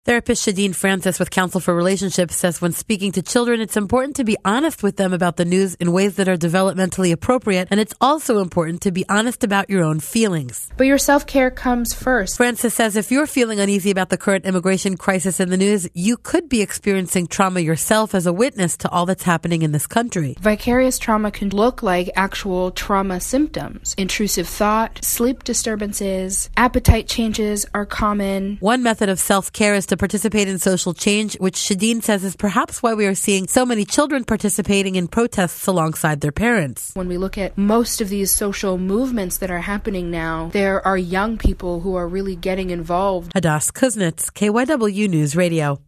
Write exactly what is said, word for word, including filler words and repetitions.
Therapist Shadeen Francis with Counsel for Relationships says when speaking to children, it's important to be honest with them about the news in ways that are developmentally appropriate, and it's also important to be honest about your own feelings. But your self-care comes first. Francis says if you're feeling uneasy about the current immigration crisis in the news, you could be experiencing trauma yourself as a witness to all that's happening in this country. Vicarious trauma can look like actual trauma symptoms. Intrusive thought, sleep disturbances, appetite changes are common. One method of self-care is to participate in social change, which Shadeen says is perhaps why we are seeing so many children participating in protests alongside their parents. When we look at most of these social movements that are happening now, there are young people who are really getting involved. Hadas Kuznets, K Y W News Radio.